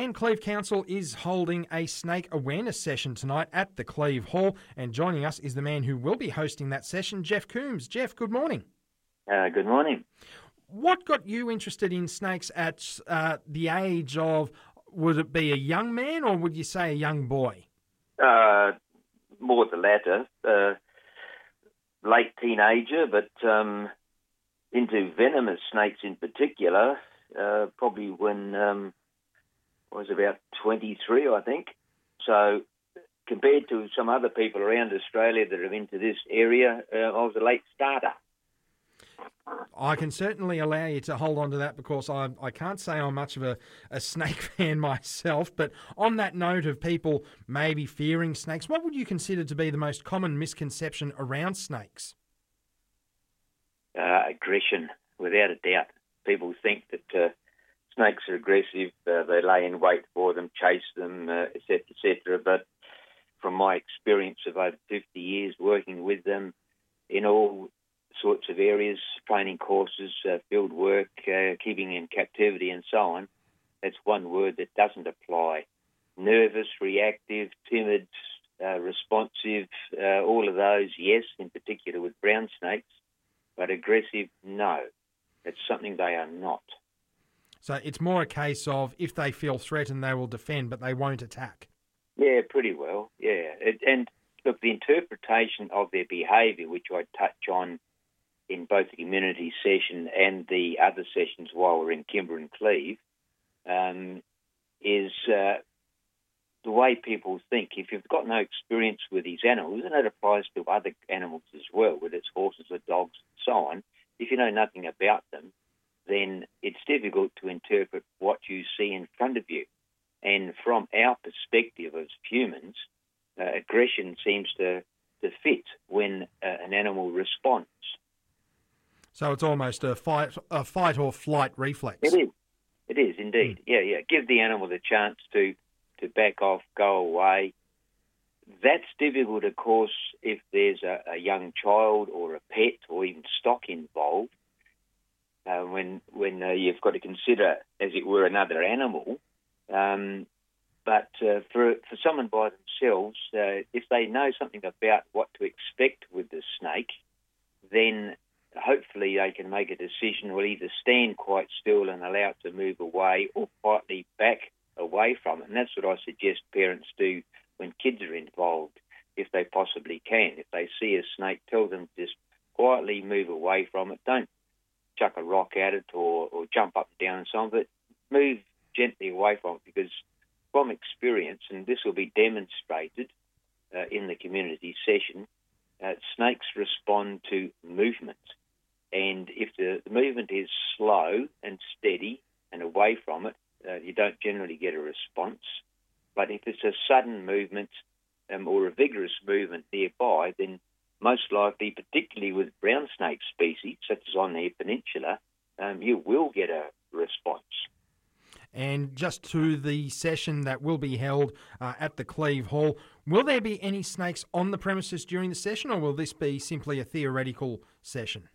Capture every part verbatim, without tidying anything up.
Dan, Cleve Council is holding a snake awareness session tonight at the Cleve Hall, and joining us is the man who will be hosting that session, Jeff Coombs. Jeff, good morning. Uh, good morning. What got you interested in snakes at uh, the age of, would it be a young man or would you say a young boy? Uh, more the latter. Uh, late teenager, but um, into venomous snakes in particular, uh, probably when um, I was about twenty-three, I think. So compared to some other people around Australia that are into this area, uh, I was a late starter. I can certainly allow you to hold on to that because I, I can't say I'm much of a, a snake fan myself. But on that note of people maybe fearing snakes, what would you consider to be the most common misconception around snakes? Uh, aggression, without a doubt. People think that uh, snakes are aggressive, uh, they lay in wait for them, chase them, uh, et cetera, et cetera. But from my experience of over fifty years working with them in all sorts of areas, training courses, uh, field work, uh, keeping in captivity and so on, that's one word that doesn't apply. Nervous, reactive, timid, uh, responsive, uh, all of those, yes, in particular with brown snakes, but aggressive, no. It's something they are not. So it's more a case of if they feel threatened, they will defend, but they won't attack. Yeah, pretty well, yeah. It, and look, the interpretation of their behaviour, which I touch on in both the community session and the other sessions while we're in Kimber and Cleve, um, is uh, the way people think. If you've got no experience with these animals, and it applies to other animals as well, whether it's horses or dogs and so on, if you know nothing about them, then it's difficult to interpret what you see in front of you. And from our perspective as humans, uh, aggression seems to, to fit when uh, an animal responds. So it's almost a fight, a fight or flight reflex. It is. It is indeed. Mm. Yeah, yeah. Give the animal the chance to, to back off, go away. That's difficult, of course, if there's a, a young child or a pet or even stock involved. Uh, when when uh, you've got to consider, as it were, another animal. Um, but uh, for for someone by themselves, uh, if they know something about what to expect with the snake, then hopefully they can make a decision, will either stand quite still and allow it to move away or quietly back away from it. And that's what I suggest parents do when kids are involved, if they possibly can. If they see a snake, tell them to just quietly move away from it. Don't chuck a rock at it or, or jump up and down and so on, but move gently away from it, because from experience, and this will be demonstrated uh, in the community session, uh, snakes respond to movement. And if the, the movement is slow and steady and away from it, uh, you don't generally get a response. But if it's a sudden movement um, or a vigorous movement nearby, then most likely, particularly with brown snake species, such as on the peninsula, um, you will get a response. And just to the session that will be held uh, at the Cleve Hall, will there be any snakes on the premises during the session, or will this be simply a theoretical session?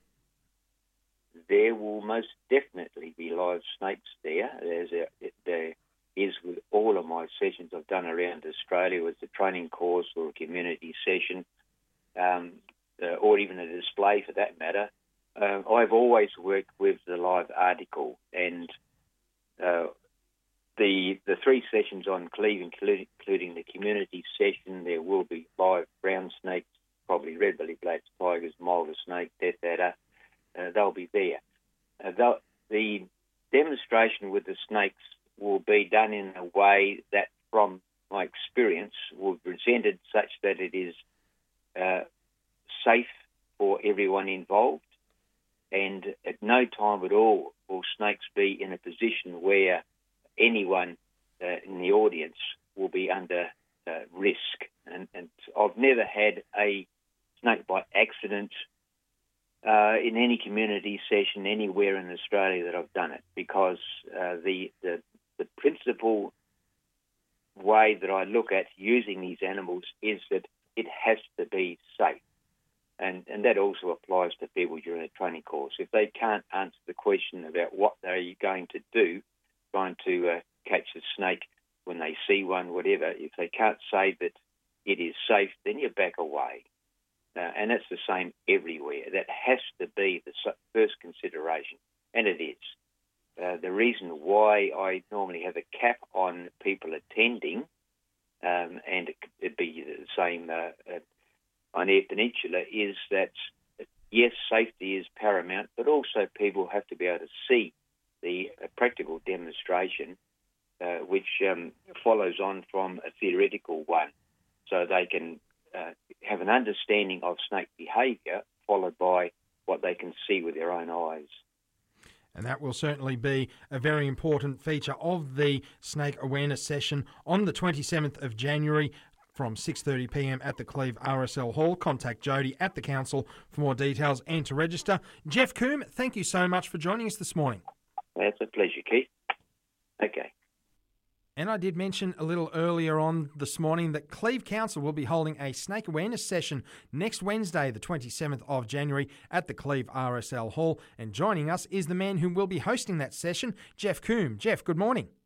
There will most definitely be live snakes there. There's a, it, there is with all of my sessions I've done around Australia, with a training course or a community session, um, uh, or even a display for that matter. Uh, I've always worked with the live article, and uh, the the three sessions on Cleve, including, including the community session, there will be live brown snakes, probably red-bellied blacks, tigers, mulder snake, death adder. Uh, they'll be there. Uh, the demonstration with the snakes will be done in a way that, from my experience, will be presented such that it is uh, safe for everyone involved, and at no time at all will snakes be in a position where anyone uh, in the audience will be under uh, risk. And, and I've never had a snake by accident Uh, in any community session anywhere in Australia that I've done it, because uh, the, the the principal way that I look at using these animals is that it has to be safe. And, and that also applies to people during a training course. If they can't answer the question about what they're going to do, trying to uh, catch the snake, see one, whatever, if they can't say that it is safe, then you back away. Uh, and that's the same everywhere. That has to be the first consideration, and it is. Uh, the reason why I normally have a cap on people attending, um, and it'd be the same uh, uh, on Eyre Peninsula, is that, yes, safety is paramount, but also people have to be able to see the uh, practical demonstration, uh, which um, follows on from a theoretical one, so they can uh, have an understanding of snake behaviour followed by what they can see with their own eyes. And that will certainly be a very important feature of the snake awareness session on the twenty-seventh of January from six thirty p m at the Cleve R S L Hall. Contact Jody at the council for more details and to register. Jeff Coombe, thank you so much for joining us this morning. That's a pleasure, Keith. Okay. And I did mention a little earlier on this morning that Cleve Council will be holding a snake awareness session next Wednesday, the twenty-seventh of January at the Cleve R S L Hall. And joining us is the man who will be hosting that session, Jeff Coombe. Jeff, good morning.